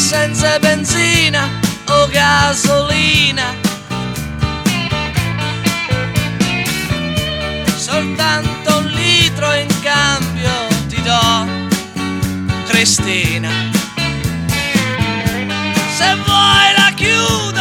senza benzina o gasolina, soltanto un litro in cambio ti do, Cristina. Se vuoi la chiudi